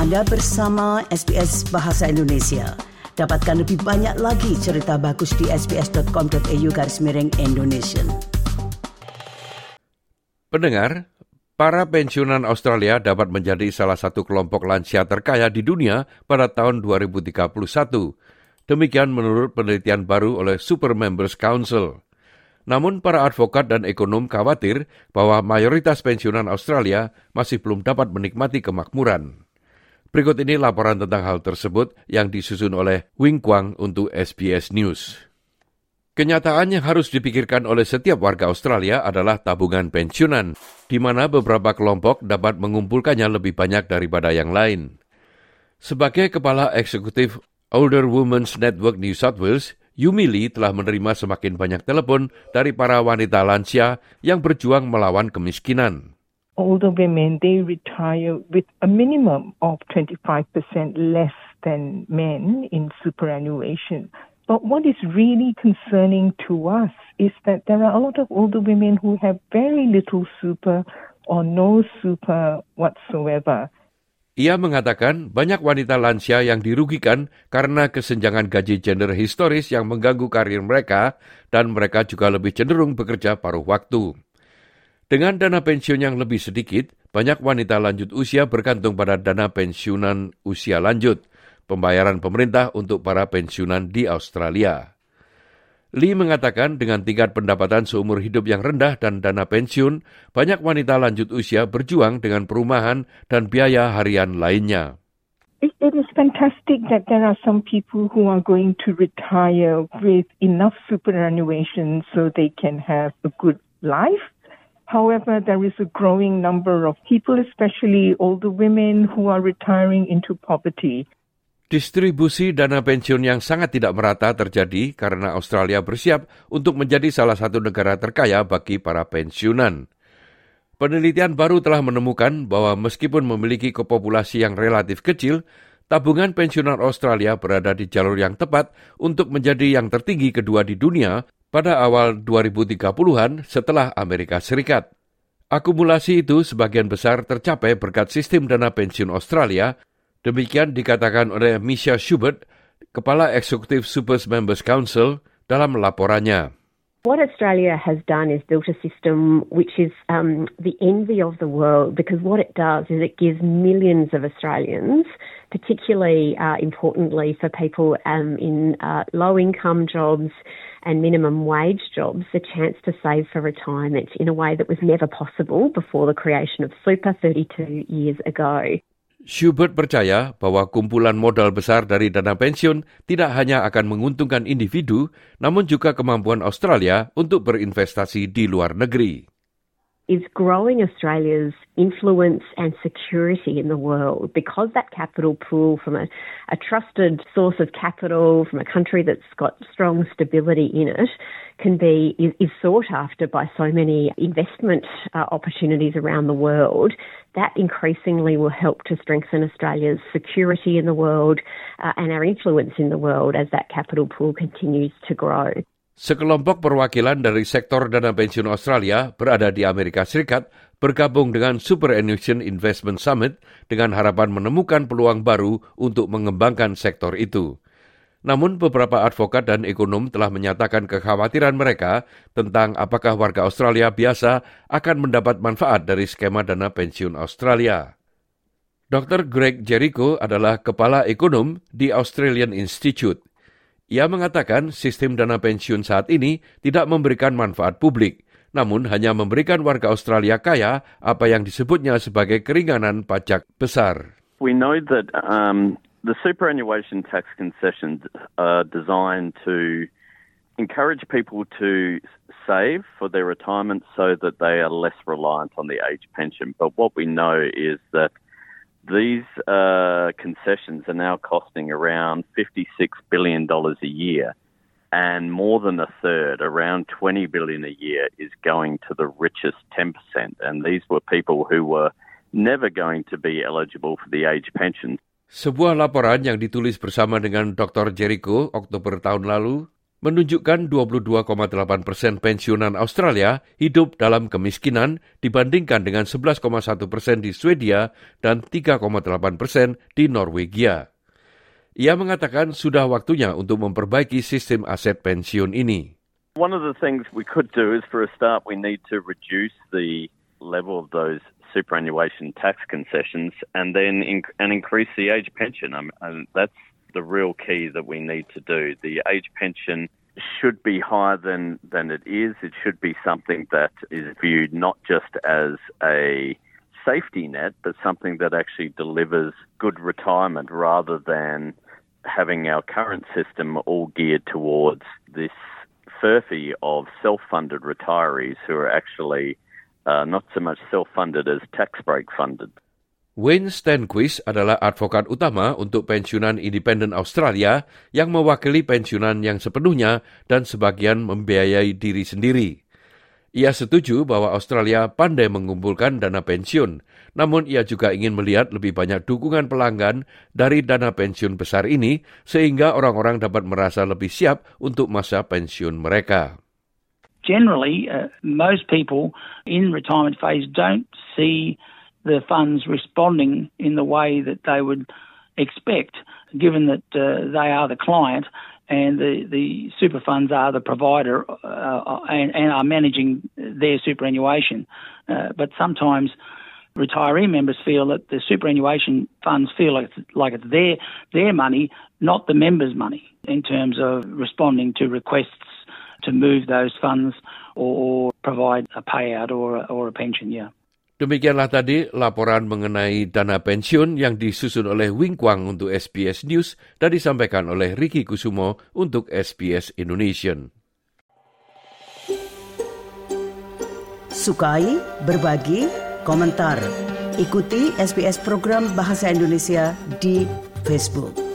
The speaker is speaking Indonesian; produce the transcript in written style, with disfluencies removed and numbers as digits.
Anda bersama SBS Bahasa Indonesia. Dapatkan lebih banyak lagi cerita bagus di sbs.com.au/Indonesian. Pendengar, para pensiunan Australia dapat menjadi salah satu kelompok lansia terkaya di dunia pada tahun 2031. Demikian menurut penelitian baru oleh Super Members Council. Namun para advokat dan ekonom khawatir bahwa mayoritas pensiunan Australia masih belum dapat menikmati kemakmuran. Berikut ini laporan tentang hal tersebut yang disusun oleh Wing Kwang untuk SBS News. Kenyataan yang harus dipikirkan oleh setiap warga Australia adalah tabungan pensiunan, di mana beberapa kelompok dapat mengumpulkannya lebih banyak daripada yang lain. Sebagai Kepala Eksekutif Older Women's Network New South Wales, Yumi Lee telah menerima semakin banyak telepon dari para wanita lansia yang berjuang melawan kemiskinan. Older women, they retire with a minimum of 25% less than men in superannuation. But what is really concerning to us is that there are a lot of older women who have very little super or no super whatsoever. Ia mengatakan banyak wanita lansia yang dirugikan karena kesenjangan gaji gender historis yang mengganggu karir mereka dan mereka juga lebih cenderung bekerja paruh waktu. Dengan dana pensiun yang lebih sedikit, banyak wanita lanjut usia bergantung pada dana pensiunan usia lanjut, pembayaran pemerintah untuk para pensiunan di Australia. Lee mengatakan dengan tingkat pendapatan seumur hidup yang rendah dan dana pensiun, banyak wanita lanjut usia berjuang dengan perumahan dan biaya harian lainnya. It is fantastic that there are some people who are going to retire with enough superannuation so they can have a good life. However, there is a growing number of people, especially older women, who are retiring into poverty. Distribusi dana pensiun yang sangat tidak merata terjadi karena Australia bersiap untuk menjadi salah satu negara terkaya bagi para pensiunan. Penelitian baru telah menemukan bahwa meskipun memiliki populasi yang relatif kecil, tabungan pensiunan Australia berada di jalur yang tepat untuk menjadi yang tertinggi kedua di dunia pada awal 2030-an setelah Amerika Serikat. Akumulasi itu sebagian besar tercapai berkat sistem dana pensiun Australia. Demikian dikatakan oleh Misha Schubert, Kepala Eksekutif Super Members Council, dalam laporannya. What Australia has done is built a system which is the envy of the world, because what it does is it gives millions of Australians, particularly importantly for people in low-income jobs and minimum wage jobs, the chance to save for retirement in a way that was never possible before the creation of super 32 years ago. Schubert percaya bahwa kumpulan modal besar dari dana pensiun tidak hanya akan menguntungkan individu, namun juga kemampuan Australia untuk berinvestasi di luar negeri. Is growing Australia's influence and security in the world, because that capital pool from a trusted source of capital from a country that's got strong stability in it is sought after by so many investment opportunities around the world. That increasingly will help to strengthen Australia's security in the world and our influence in the world as that capital pool continues to grow. Sekelompok perwakilan dari sektor dana pensiun Australia berada di Amerika Serikat bergabung dengan Superannuation Investment Summit dengan harapan menemukan peluang baru untuk mengembangkan sektor itu. Namun beberapa advokat dan ekonom telah menyatakan kekhawatiran mereka tentang apakah warga Australia biasa akan mendapat manfaat dari skema dana pensiun Australia. Dr. Greg Jericho adalah kepala ekonom di Australian Institute. Ia mengatakan sistem dana pensiun saat ini tidak memberikan manfaat publik, namun hanya memberikan warga Australia kaya apa yang disebutnya sebagai keringanan pajak besar. We know that the superannuation tax concessions are designed to encourage people to save for their retirement so that they are less reliant on the age pension. But what we know is that these concessions are now costing around $56 billion a year, and more than a third, around $20 billion a year, is going to the richest 10%. And these were people who were never going to be eligible for the age pension. Sebuah laporan yang ditulis bersama dengan Dr. Jericho Oktober tahun lalu menunjukkan 22,8% pensiunan Australia hidup dalam kemiskinan dibandingkan dengan 11,1% di Swedia dan 3,8% di Norwegia. Ia mengatakan sudah waktunya untuk memperbaiki sistem aset pensiun ini. One of the things we could do is, for a start, we need to reduce the level of those superannuation tax concessions and then increase the age pension. And that's the real key that we need to do. The age pension should be higher than it is. It should be something that is viewed not just as a safety net, but something that actually delivers good retirement rather than having our current system all geared towards this furphy of self-funded retirees who are actually not so much self-funded as tax break funded. Wayne Stenquist adalah advokat utama untuk pensiunan independen Australia yang mewakili pensiunan yang sepenuhnya dan sebagian membiayai diri sendiri. Ia setuju bahwa Australia pandai mengumpulkan dana pensiun, namun ia juga ingin melihat lebih banyak dukungan pelanggan dari dana pensiun besar ini sehingga orang-orang dapat merasa lebih siap untuk masa pensiun mereka. Generally, most people in retirement phase don't see the funds responding in the way that they would expect, given that they are the client and the super funds are the provider and are managing their superannuation. But sometimes retiree members feel that the superannuation funds feel like it's their money, not the members' money, in terms of responding to requests to move those funds or provide a payout or a pension, yeah. Demikianlah tadi laporan mengenai dana pensiun yang disusun oleh Wing Kwang untuk SBS News dan disampaikan oleh Ricky Kusumo untuk SBS Indonesian. Sukai, berbagi, komentar. Ikuti SBS program Bahasa Indonesia di Facebook.